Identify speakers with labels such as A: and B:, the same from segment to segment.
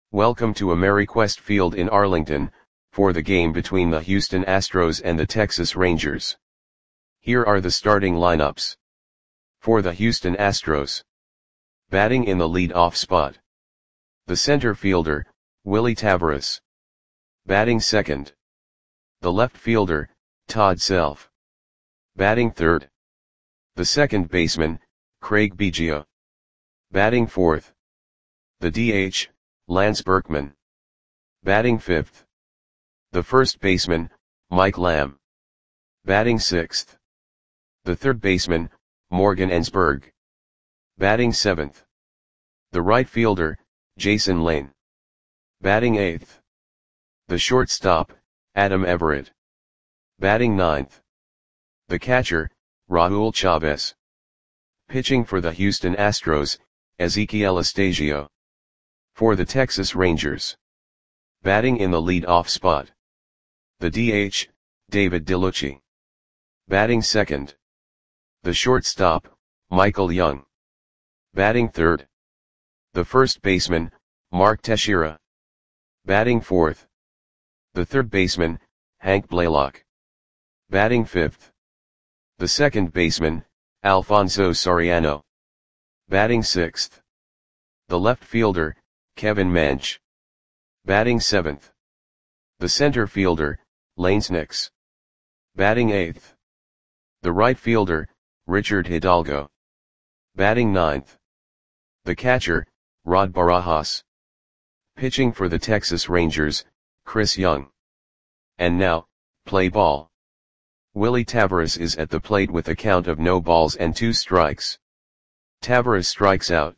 A: Welcome to AmeriQuest Field in Arlington, for the game between the Houston Astros and the Texas Rangers. Here are the starting lineups. For the Houston Astros. Batting in the lead-off spot. The center fielder, Willy Taveras. Batting second. The left fielder, Todd Self. Batting third. The second baseman, Craig Biggio. Batting fourth. The DH, Lance Berkman. Batting fifth. The first baseman, Mike Lamb. Batting sixth. The third baseman, Morgan Ensberg. Batting seventh. The right fielder, Jason Lane. Batting eighth. The shortstop, Adam Everett. Batting ninth. The catcher, Raul Chavez. Pitching for the Houston Astros, Ezequiel Astasio. For the Texas Rangers. Batting in the lead-off spot. The DH, David DeLucci. Batting second. The shortstop, Michael Young. Batting third. The first baseman, Mark Teixeira. Batting fourth. The third baseman, Hank Blaylock. Batting fifth. The second baseman, Alfonso Soriano. Batting sixth. The left fielder, Kevin Mench. Batting seventh. The center fielder, Lance Nix. Batting eighth. The right fielder, Richard Hidalgo. Batting ninth. The catcher, Rod Barajas. Pitching for the Texas Rangers, Chris Young. And now, play ball. Willy Taveras is at the plate with a count of no balls and 2 strikes. Taveras strikes out.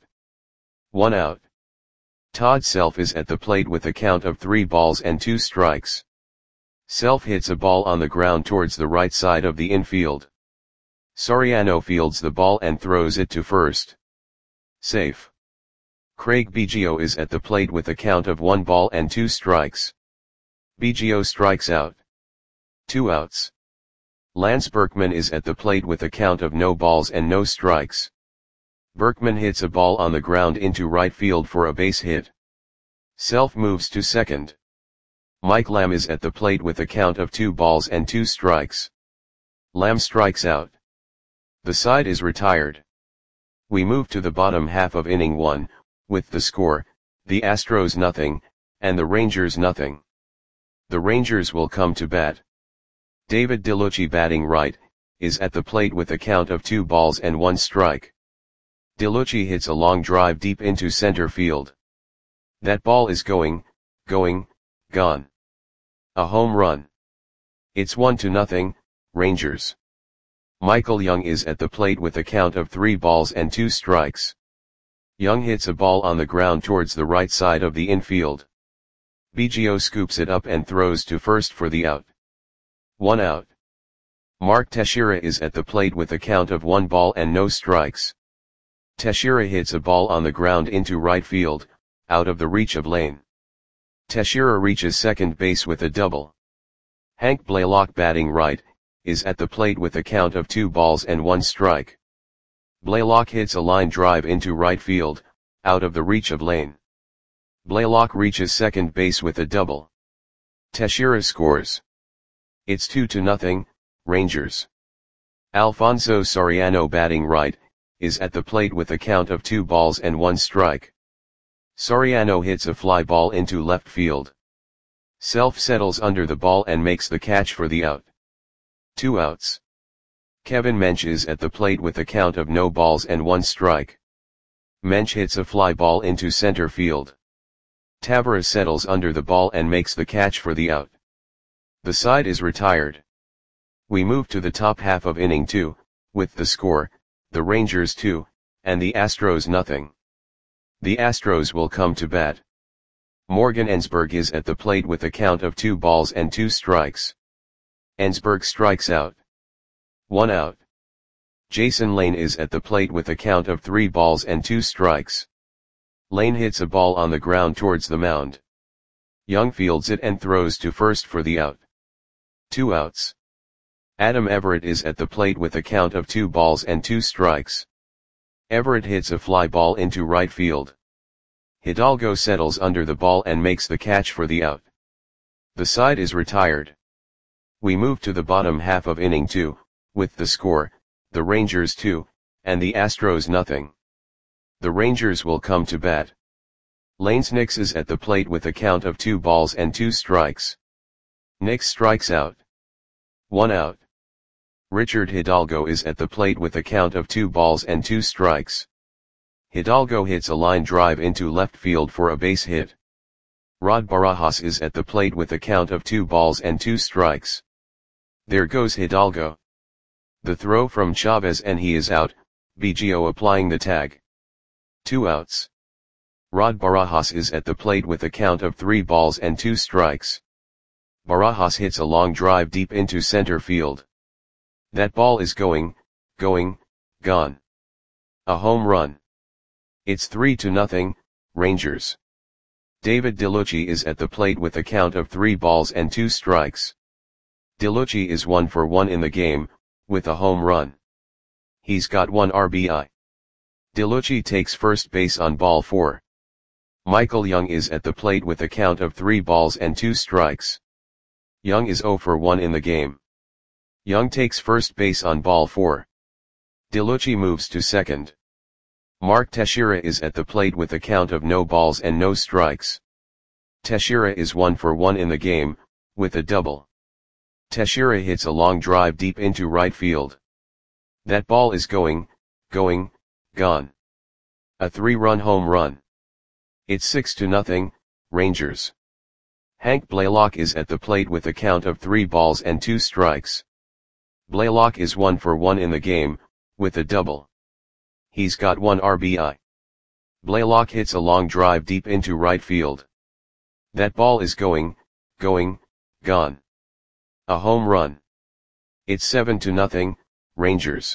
A: 1 out. Todd Self is at the plate with a count of 3 balls and 2 strikes. Self hits a ball on the ground towards the right side of the infield. Soriano fields the ball and throws it to first. Safe. Craig Biggio is at the plate with a count of 1 ball and 2 strikes. Biggio strikes out. 2 outs. Lance Berkman is at the plate with a count of no balls and no strikes. Berkman hits a ball on the ground into right field for a base hit. Self moves to second. Mike Lamb is at the plate with a count of 2 balls and 2 strikes. Lamb strikes out. The side is retired. We move to the bottom half of inning 1, with the score, the Astros nothing, and the Rangers nothing. The Rangers will come to bat. David DeLucci batting right, is at the plate with a count of 2 balls and 1 strike. DeLucci hits a long drive deep into center field. That ball is gone. A home run. It's 1-0, Rangers. Michael Young is at the plate with a count of 3 balls and 2 strikes. Young hits a ball on the ground towards the right side of the infield. Biggio scoops it up and throws to first for the out. 1 out. Mark Teixeira is at the plate with a count of 1 ball and no strikes. Teixeira hits a ball on the ground into right field, out of the reach of Lane. Teixeira reaches second base with a double. Hank Blaylock batting right, is at the plate with a count of 2 balls and 1 strike. Blaylock hits a line drive into right field, out of the reach of Lane. Blaylock reaches second base with a double. Teixeira scores. It's 2-0, Rangers. Alfonso Soriano batting right, is at the plate with a count of 2 balls and 1 strike. Soriano hits a fly ball into left field. Self settles under the ball and makes the catch for the out. 2 outs. Kevin Mench is at the plate with a count of no balls and 1 strike. Mench hits a fly ball into center field. Taveras settles under the ball and makes the catch for the out. The side is retired. We move to the top half of inning 2, with the score, the Rangers 2, and the Astros nothing. The Astros will come to bat. Morgan Ensberg is at the plate with a count of 2 balls and 2 strikes. Ensberg strikes out. 1 out. Jason Lane is at the plate with a count of 3 balls and 2 strikes. Lane hits a ball on the ground towards the mound. Young fields it and throws to first for the out. 2 outs. Adam Everett is at the plate with a count of 2 balls and 2 strikes. Everett hits a fly ball into right field. Hidalgo settles under the ball and makes the catch for the out. The side is retired. We move to the bottom half of inning 2, with the score, the Rangers 2, and the Astros nothing. The Rangers will come to bat. Lanes Nix is at the plate with a count of 2 balls and 2 strikes. Nix strikes out. 1 out. Richard Hidalgo is at the plate with a count of 2 balls and 2 strikes. Hidalgo hits a line drive into left field for a base hit. Rod Barajas is at the plate with a count of 2 balls and 2 strikes. There goes Hidalgo. The throw from Chavez and he is out, Biggio applying the tag. 2 outs. Rod Barajas is at the plate with a count of 3 balls and 2 strikes. Barajas hits a long drive deep into center field. That ball is going, gone. A home run. It's 3-0, Rangers. David DeLucci is at the plate with a count of 3 balls and 2 strikes. DeLucci is 1 for 1 in the game, with a home run. He's got 1 RBI. DeLucci takes first base on ball 4. Michael Young is at the plate with a count of 3 balls and 2 strikes. Young is 0 for 1 in the game. Young takes first base on ball 4. DeLucci moves to second. Mark Teixeira is at the plate with a count of no balls and no strikes. Teixeira is 1 for 1 in the game, with a double. Teixeira hits a long drive deep into right field. That ball is going, gone. A 3-run home run. It's 6-0, Rangers. Hank Blaylock is at the plate with a count of 3 balls and 2 strikes. Blaylock is 1 for 1 in the game, with a double. He's got 1 RBI. Blaylock hits a long drive deep into right field. That ball is going, gone. A home run. It's 7-0, Rangers.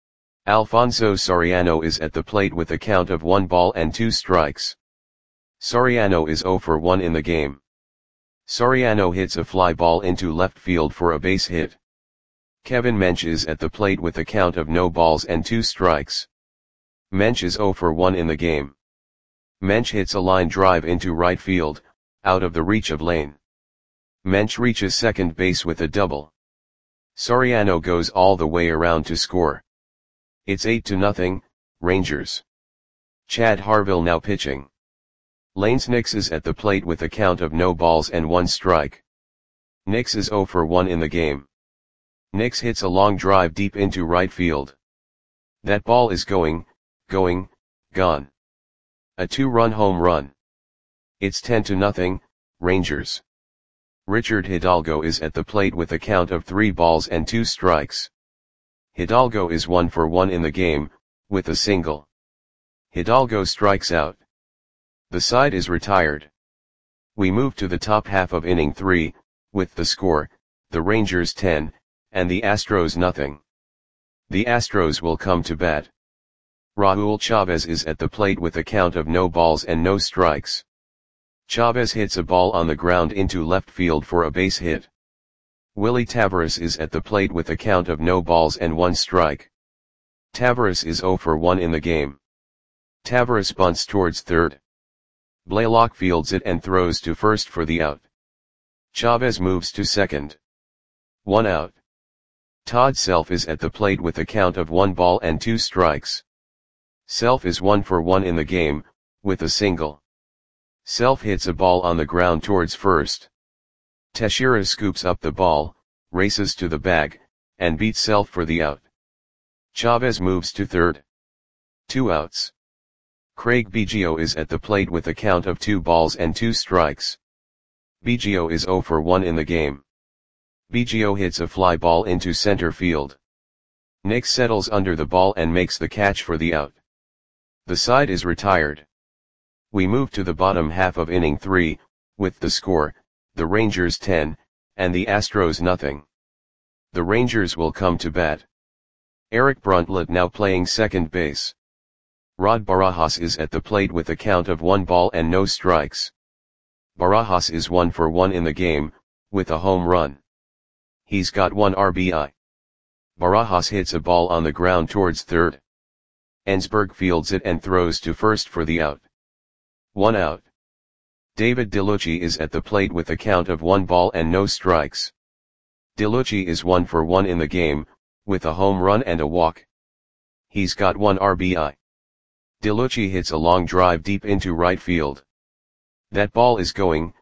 A: Alfonso Soriano is at the plate with a count of 1 ball and 2 strikes. Soriano is 0 for 1 in the game. Soriano hits a fly ball into left field for a base hit. Kevin Mench is at the plate with a count of no balls and 2 strikes. Mench is 0 for 1 in the game. Mench hits a line drive into right field, out of the reach of Lane. Mench reaches second base with a double. Soriano goes all the way around to score. It's 8-0, Rangers. Chad Harville now pitching. Lanes Nix is at the plate with a count of no balls and 1 strike. Nix is 0 for 1 in the game. Nix hits a long drive deep into right field. That ball is going, gone. A 2-run home run. It's 10-0, Rangers. Richard Hidalgo is at the plate with a count of 3 balls and 2 strikes. Hidalgo is 1 for 1 in the game, with a single. Hidalgo strikes out. The side is retired. We move to the top half of inning 3, with the score, the Rangers 10, and the Astros nothing. The Astros will come to bat. Raul Chavez is at the plate with a count of no balls and no strikes. Chavez hits a ball on the ground into left field for a base hit. Willie Taveras is at the plate with a count of no balls and 1 strike. Taveras is 0 for 1 in the game. Taveras bunts towards third. Blaylock fields it and throws to first for the out. Chavez moves to second. 1 out. Todd Self is at the plate with a count of 1 ball and 2 strikes. Self is 1 for 1 in the game, with a single. Self hits a ball on the ground towards first. Teixeira scoops up the ball, races to the bag, and beats Self for the out. Chavez moves to third. 2 outs. Craig Biggio is at the plate with a count of 2 balls and 2 strikes. Biggio is 0 for 1 in the game. Biggio hits a fly ball into center field. Nix settles under the ball and makes the catch for the out. The side is retired. We move to the bottom half of inning 3, with the score, the Rangers 10, and the Astros nothing. The Rangers will come to bat. Eric Bruntlett now playing second base. Rod Barajas is at the plate with a count of 1 ball and no strikes. Barajas is 1 for 1 in the game, with a home run. He's got 1 RBI. Barajas hits a ball on the ground towards third. Ensberg fields it and throws to first for the out. 1 out. David DeLucci is at the plate with a count of 1 ball and no strikes. DeLucci is 1 for 1 in the game, with a home run and a walk. He's got 1 RBI. DeLucci hits a long drive deep into right field. That ball is going,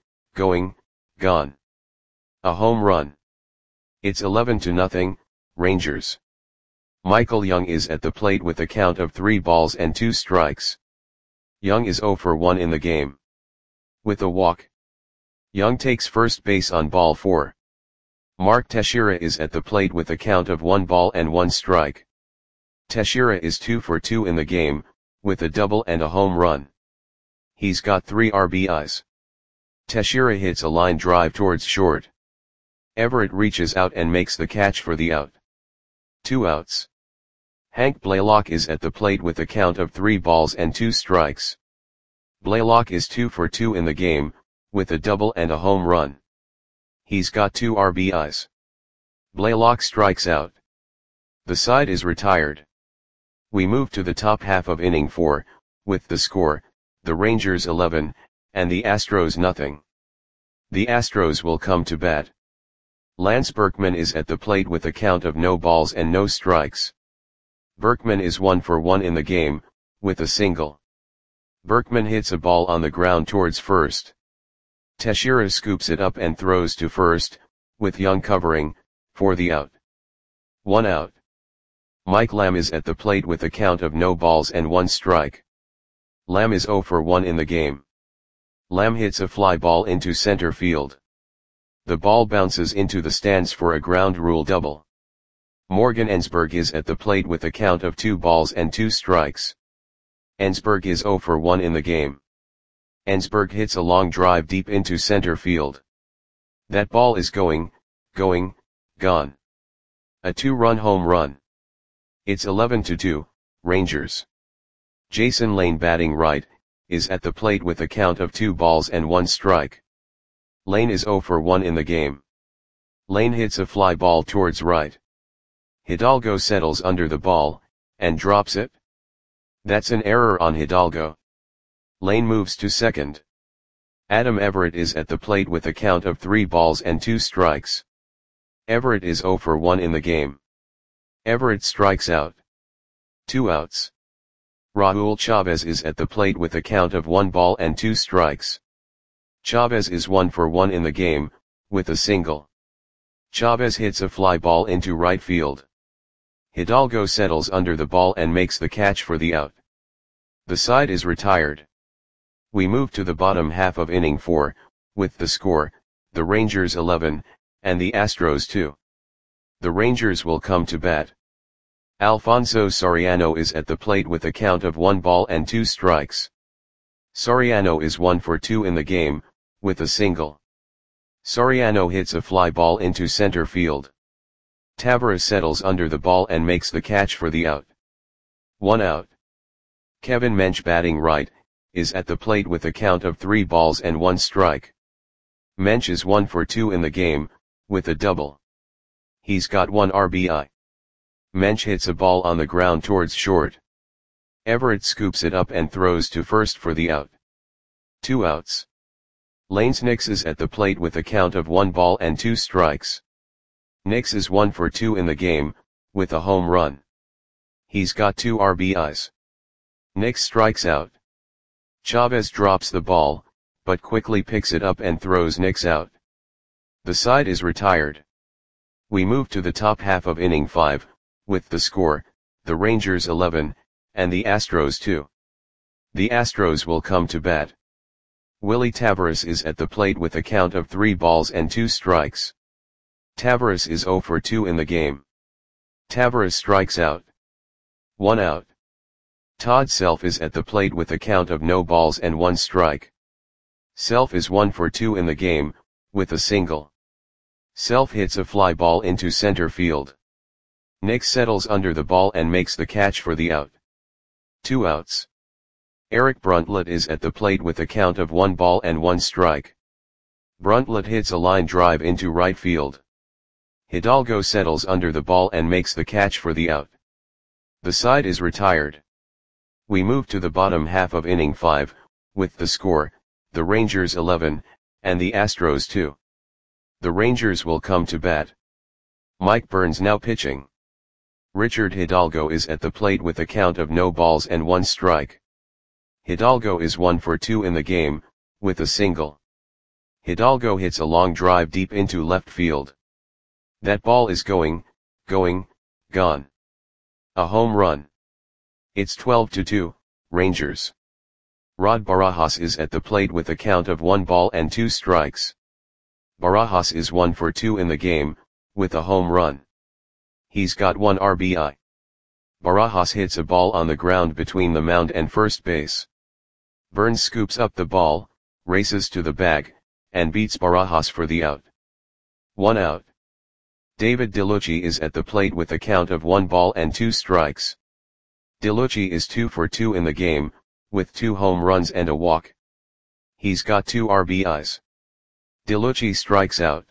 A: gone. A home run. It's 11-0, Rangers. Michael Young is at the plate with a count of 3 balls and 2 strikes. Young is 0 for 1 in the game. With a walk. Young takes first base on ball 4. Mark Teixeira is at the plate with a count of 1 ball and 1 strike. Teixeira is 2 for 2 in the game, with a double and a home run. He's got 3 RBIs. Teixeira hits a line drive towards short. Everett reaches out and makes the catch for the out. 2 outs. Hank Blaylock is at the plate with a count of 3 balls and 2 strikes. Blaylock is 2 for 2 in the game, with a double and a home run. He's got 2 RBIs. Blaylock strikes out. The side is retired. We move to the top half of inning 4, with the score, the Rangers 11, and the Astros nothing. The Astros will come to bat. Lance Berkman is at the plate with a count of no balls and no strikes. Berkman is 1 for 1 in the game, with a single. Berkman hits a ball on the ground towards first. Teixeira scoops it up and throws to first, with Young covering, for the out. 1 out. Mike Lamb is at the plate with a count of no balls and 1 strike. Lamb is 0 for 1 in the game. Lamb hits a fly ball into center field. The ball bounces into the stands for a ground rule double. Morgan Ensberg is at the plate with a count of 2 balls and 2 strikes. Ensberg is 0 for 1 in the game. Ensberg hits a long drive deep into center field. That ball is going, gone. A 2-run home run. It's 11-2, Rangers. Jason Lane, batting right, is at the plate with a count of 2 balls and 1 strike. Lane is 0 for 1 in the game. Lane hits a fly ball towards right. Hidalgo settles under the ball, and drops it. That's an error on Hidalgo. Lane moves to second. Adam Everett is at the plate with a count of 3 balls and 2 strikes. Everett is 0 for 1 in the game. Everett strikes out. 2 outs. Raul Chavez is at the plate with a count of 1 ball and 2 strikes. Chavez is 1 for 1 in the game, with a single. Chavez hits a fly ball into right field. Hidalgo settles under the ball and makes the catch for the out. The side is retired. We move to the bottom half of inning 4, with the score, the Rangers 11, and the Astros 2. The Rangers will come to bat. Alfonso Soriano is at the plate with a count of 1 ball and 2 strikes. Soriano is 1 for 2 in the game, with a single. Soriano hits a fly ball into center field. Tavares settles under the ball and makes the catch for the out. 1 out. Kevin Mench, batting right, is at the plate with a count of 3 balls and 1 strike. Mench is 1 for 2 in the game, with a double. He's got 1 RBI. Mench hits a ball on the ground towards short. Everett scoops it up and throws to first for the out. 2 outs. Lance Nix is at the plate with a count of 1 ball and 2 strikes. Nix is 1 for 2 in the game, with a home run. He's got 2 RBIs. Nix strikes out. Chavez drops the ball, but quickly picks it up and throws Nix out. The side is retired. We move to the top half of inning 5, with the score, the Rangers 11, and the Astros 2. The Astros will come to bat. Willie Tavares is at the plate with a count of 3 balls and 2 strikes. Tavares is 0 for 2 in the game. Tavares strikes out. 1 out. Todd Self is at the plate with a count of no balls and 1 strike. Self is 1 for 2 in the game, with a single. Self hits a fly ball into center field. Nix settles under the ball and makes the catch for the out. 2 outs. Eric Bruntlett is at the plate with a count of 1 ball and 1 strike. Bruntlett hits a line drive into right field. Hidalgo settles under the ball and makes the catch for the out. The side is retired. We move to the bottom half of inning 5, with the score, the Rangers 11, and the Astros 2. The Rangers will come to bat. Mike Burns now pitching. Richard Hidalgo is at the plate with a count of no balls and 1 strike. Hidalgo is 1 for 2 in the game, with a single. Hidalgo hits a long drive deep into left field. That ball is going, gone. A home run. It's 12-2, Rangers. Rod Barajas is at the plate with a count of 1 ball and 2 strikes. Barajas is 1 for 2 in the game, with a home run. He's got 1 RBI. Barajas hits a ball on the ground between the mound and first base. Burns scoops up the ball, races to the bag, and beats Barajas for the out. 1 out. David DeLucci is at the plate with a count of 1 ball and 2 strikes. DeLucci is 2 for 2 in the game, with 2 home runs and a walk. He's got 2 RBIs. DeLucci strikes out.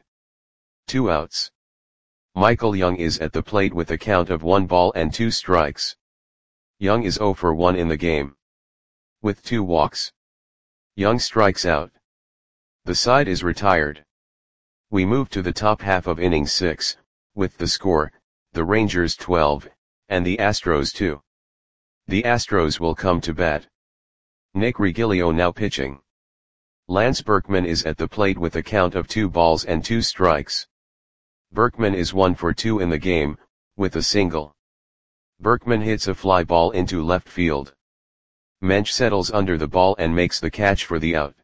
A: 2 outs. Michael Young is at the plate with a count of 1 ball and 2 strikes. Young is 0 for 1 in the game, with 2 walks. Young strikes out. The side is retired. We move to the top half of inning 6, with the score, the Rangers 12, and the Astros 2. The Astros will come to bat. Nick Regilio now pitching. Lance Berkman is at the plate with a count of 2 balls and 2 strikes. Berkman is 1 for 2 in the game, with a single. Berkman hits a fly ball into left field. Mensch settles under the ball and makes the catch for the out.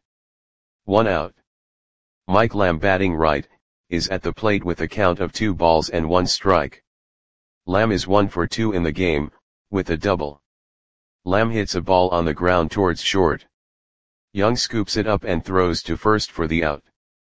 A: 1 out. Mike Lamb batting right, is at the plate with a count of 2 balls and 1 strike. Lamb is 1 for 2 in the game, with a double. Lamb hits a ball on the ground towards short. Young scoops it up and throws to first for the out.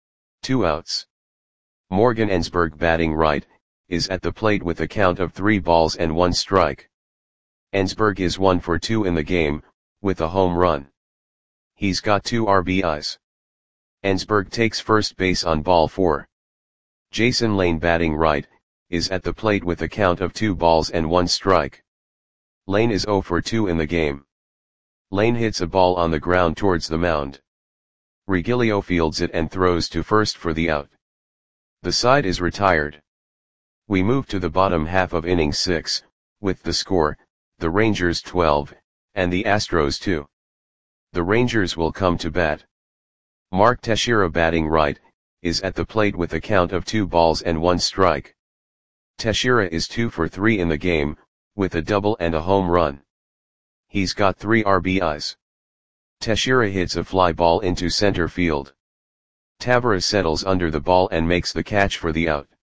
A: 2 outs. Morgan Ensberg batting right, is at the plate with a count of 3 balls and 1 strike. Ensberg is 1 for 2 in the game, with a home run. He's got 2 RBIs. Ensberg takes first base on ball 4. Jason Lane batting right, is at the plate with a count of 2 balls and 1 strike. Lane is 0 for 2 in the game. Lane hits a ball on the ground towards the mound. Regilio fields it and throws to first for the out. The side is retired. We move to the bottom half of inning 6, with the score, the Rangers 12, and the Astros 2. The Rangers will come to bat. Mark Teixeira batting right, is at the plate with a count of 2 balls and 1 strike. Teixeira is 2 for 3 in the game, with a double and a home run. He's got 3 RBIs. Teixeira hits a fly ball into center field. Tavares settles under the ball and makes the catch for the out.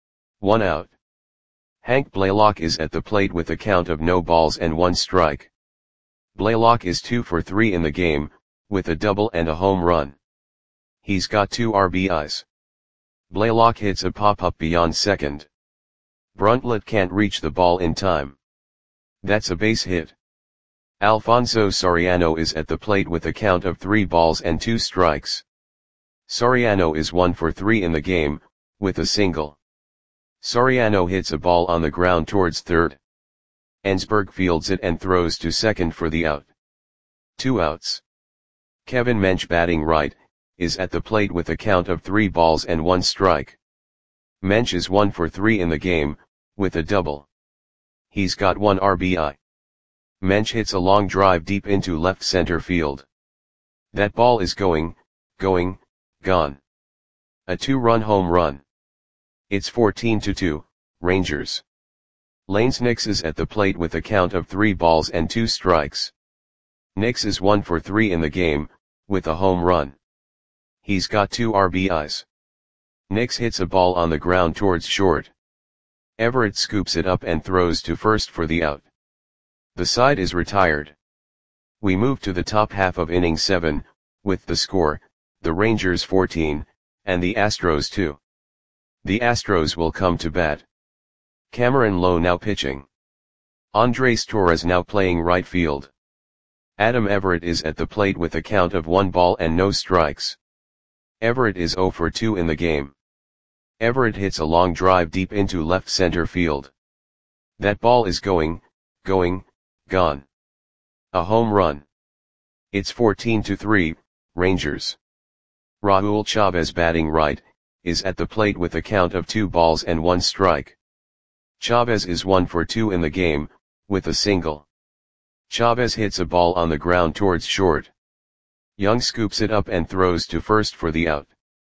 A: 1 out. Hank Blaylock is at the plate with a count of no balls and 1 strike. Blaylock is 2 for 3 in the game, with a double and a home run. He's got 2 RBIs. Blaylock hits a pop-up beyond second. Bruntlett can't reach the ball in time. That's a base hit. Alfonso Soriano is at the plate with a count of 3 balls and 2 strikes. Soriano is 1 for 3 in the game, with a single. Soriano hits a ball on the ground towards third. Ensberg fields it and throws to second for the out. 2 outs. Kevin Mensch batting right, is at the plate with a count of 3 balls and 1 strike. Mensch is 1 for 3 in the game, with a double. He's got 1 RBI. Mensch hits a long drive deep into left center field. That ball is going, gone. A 2-run home run. It's 14-2, Rangers. Lanes Nix is at the plate with a count of 3 balls and 2 strikes. Nix is 1 for 3 in the game, with a home run. He's got 2 RBIs. Nix hits a ball on the ground towards short. Everett scoops it up and throws to first for the out. The side is retired. We move to the top half of inning 7, with the score, the Rangers 14, and the Astros 2. The Astros will come to bat. Cameron Lowe now pitching. Andres Torres now playing right field. Adam Everett is at the plate with a count of 1 ball and no strikes. Everett is 0 for 2 in the game. Everett hits a long drive deep into left center field. That ball is going, gone. A home run. It's 14-3, Rangers. Raul Chavez batting right, is at the plate with a count of 2 balls and 1 strike. Chavez is 1 for 2 in the game, with a single. Chavez hits a ball on the ground towards short. Young scoops it up and throws to first for the out.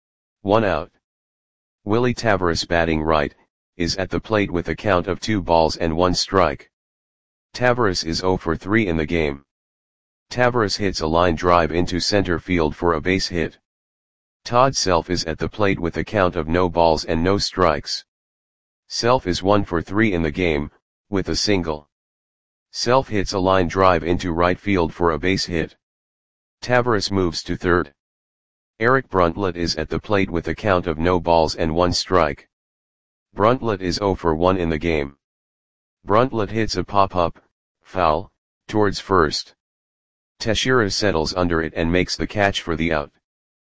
A: 1 out. Willie Taveras batting right, is at the plate with a count of 2 balls and 1 strike. Taveras is 0 for 3 in the game. Taveras hits a line drive into center field for a base hit. Todd Self is at the plate with a count of no balls and no strikes. Self is 1 for 3 in the game, with a single. Self hits a line drive into right field for a base hit. Taveras moves to third. Eric Bruntlett is at the plate with a count of no balls and 1 strike. Bruntlett is 0 for 1 in the game. Bruntlett hits a pop-up, foul, towards first. Teixeira settles under it and makes the catch for the out.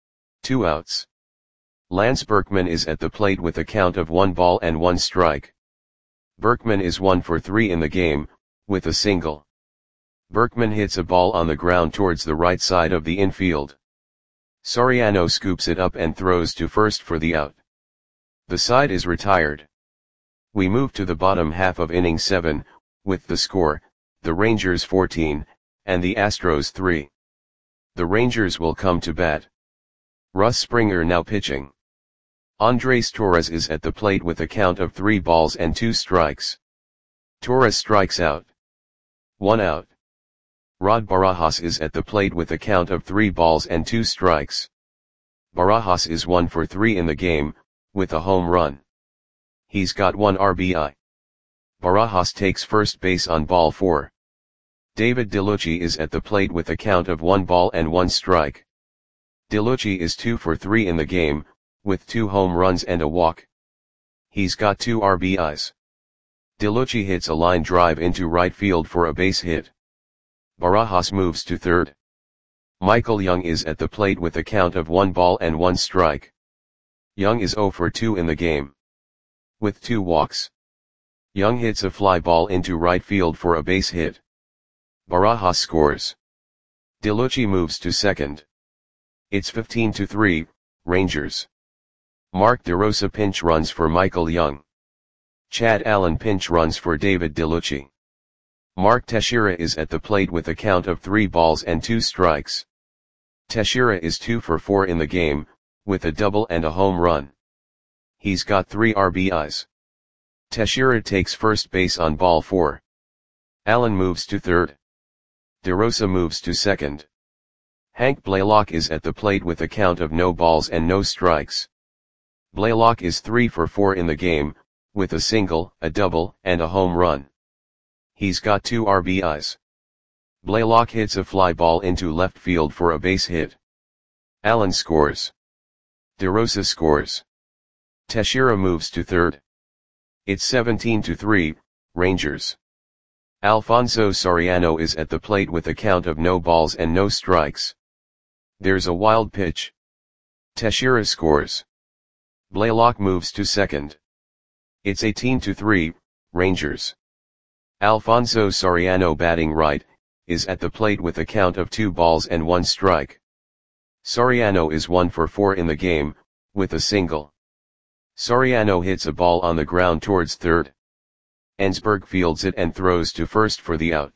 A: 2 outs. Lance Berkman is at the plate with a count of 1 ball and 1 strike. Berkman is 1 for 3 in the game, with a single. Berkman hits a ball on the ground towards the right side of the infield. Soriano scoops it up and throws to first for the out. The side is retired. We move to the bottom half of inning 7, with the score, the Rangers 14, and the Astros 3. The Rangers will come to bat. Russ Springer now pitching. Andres Torres is at the plate with a count of 3 balls and 2 strikes. Torres strikes out. 1 out. Rod Barajas is at the plate with a count of 3 balls and 2 strikes. Barajas is 1 for 3 in the game, with a home run. He's got 1 RBI. Barajas takes first base on ball 4. David DeLucci is at the plate with a count of 1 ball and 1 strike. DeLucci is 2 for 3 in the game, with 2 home runs and a walk. He's got 2 RBIs. DeLucci hits a line drive into right field for a base hit. Barajas moves to third. Michael Young is at the plate with a count of 1 ball and 1 strike. Young is 0 for 2 in the game. With 2 walks. Young hits a fly ball into right field for a base hit. Barajas scores. DeLucci moves to second. It's 15-3, Rangers. Mark DeRosa pinch runs for Michael Young. Chad Allen pinch runs for David DeLucci. Mark Teixeira is at the plate with a count of 3 balls and 2 strikes. Teixeira is 2 for 4 in the game, with a double and a home run. He's got 3 RBIs. Teixeira takes first base on ball 4. Allen moves to third. DeRosa moves to second. Hank Blaylock is at the plate with a count of no balls and no strikes. Blaylock is 3 for 4 in the game, with a single, a double, and a home run. He's got 2 RBIs. Blaylock hits a fly ball into left field for a base hit. Allen scores. DeRosa scores. Teixeira moves to third. It's 17-3, Rangers. Alfonso Soriano is at the plate with a count of no balls and no strikes. There's a wild pitch. Teixeira scores. Blaylock moves to second. It's 18-3, Rangers. Alfonso Soriano batting right, is at the plate with a count of 2 balls and 1 strike. Soriano is 1 for 4 in the game, with a single. Soriano hits a ball on the ground towards third. Ensberg fields it and throws to first for the out.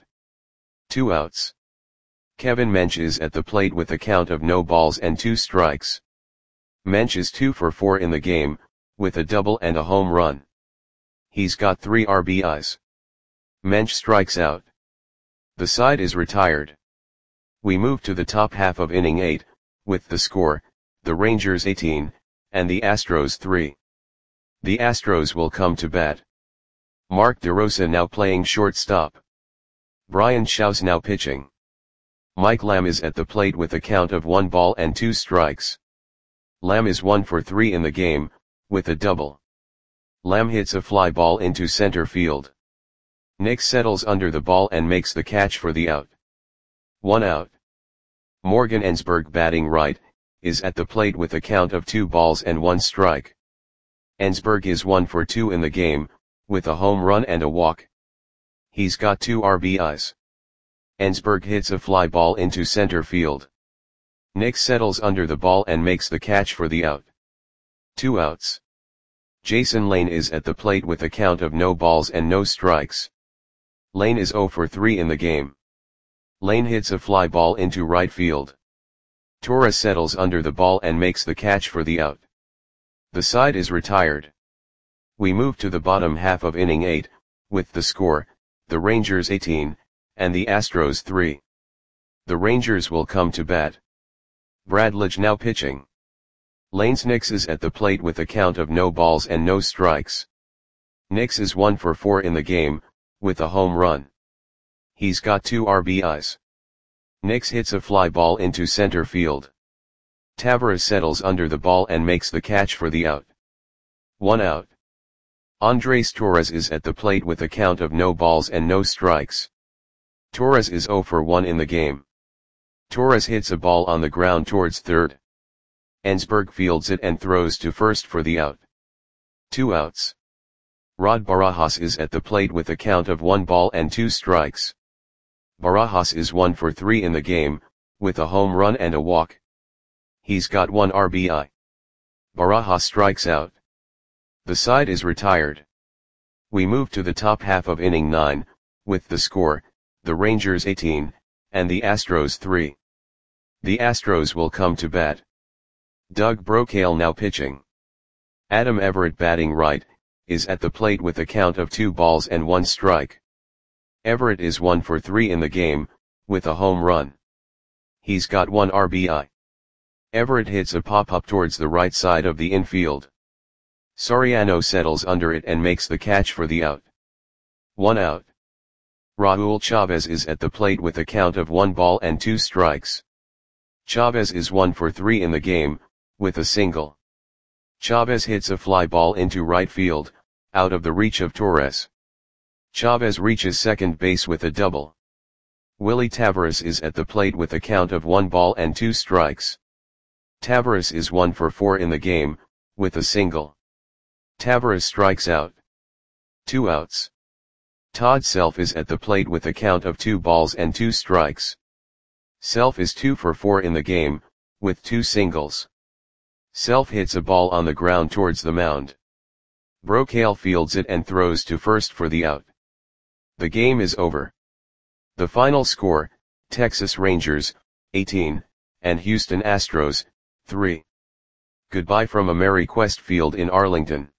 A: 2 outs. Kevin Mench is at the plate with a count of no balls and 2 strikes. Mench is 2 for 4 in the game, with a double and a home run. He's got 3 RBIs. Mench strikes out. The side is retired. We move to the top half of inning 8, with the score, the Rangers 18, and the Astros 3. The Astros will come to bat. Mark DeRosa now playing shortstop. Brian Shaw's now pitching. Mike Lamb is at the plate with a count of 1 ball and 2 strikes. Lamb is 1 for 3 in the game, with a double. Lamb hits a fly ball into center field. Nick settles under the ball and makes the catch for the out. 1 out. Morgan Ensberg batting right, is at the plate with a count of 2 balls and 1 strike. Ensberg is 1 for 2 in the game, with a home run and a walk. He's got 2 RBIs. Ensberg hits a fly ball into center field. Nix settles under the ball and makes the catch for the out. 2 outs. Jason Lane is at the plate with a count of no balls and no strikes. Lane is 0 for 3 in the game. Lane hits a fly ball into right field. Torres settles under the ball and makes the catch for the out. The side is retired. We move to the bottom half of inning 8, with the score, the Rangers 18, and the Astros 3. The Rangers will come to bat. Bradledge now pitching. Lane's Nix is at the plate with a count of no balls and no strikes. Nix is 1 for 4 in the game, with a home run. He's got 2 RBIs. Nix hits a fly ball into center field. Taveras settles under the ball and makes the catch for the out. 1 out. Andres Torres is at the plate with a count of no balls and no strikes. Torres is 0 for 1 in the game. Torres hits a ball on the ground towards third. Ensberg fields it and throws to first for the out. 2 outs. Rod Barajas is at the plate with a count of 1 ball and 2 strikes. Barajas is 1 for 3 in the game, with a home run and a walk. He's got 1 RBI. Barajas strikes out. The side is retired. We move to the top half of inning 9, with the score, the Rangers 18, and the Astros 3. The Astros will come to bat. Doug Brocail now pitching. Adam Everett batting right, is at the plate with a count of 2 balls and 1 strike. Everett is 1 for 3 in the game, with a home run. He's got 1 RBI. Everett hits a pop-up towards the right side of the infield. Soriano settles under it and makes the catch for the out. 1 out. Raul Chavez is at the plate with a count of 1 ball and 2 strikes. Chavez is 1 for 3 in the game, with a single. Chavez hits a fly ball into right field, out of the reach of Torres. Chavez reaches second base with a double. Willie Taveras is at the plate with a count of 1 ball and 2 strikes. Taveras is 1 for 4 in the game, with a single. Taveras strikes out. 2 outs. Todd Self is at the plate with a count of 2 balls and 2 strikes. Self is 2 for 4 in the game, with 2 singles. Self hits a ball on the ground towards the mound. Brocail fields it and throws to first for the out. The game is over. The final score, Texas Rangers, 18, and Houston Astros, 3. Goodbye from a Merry Quest Field in Arlington.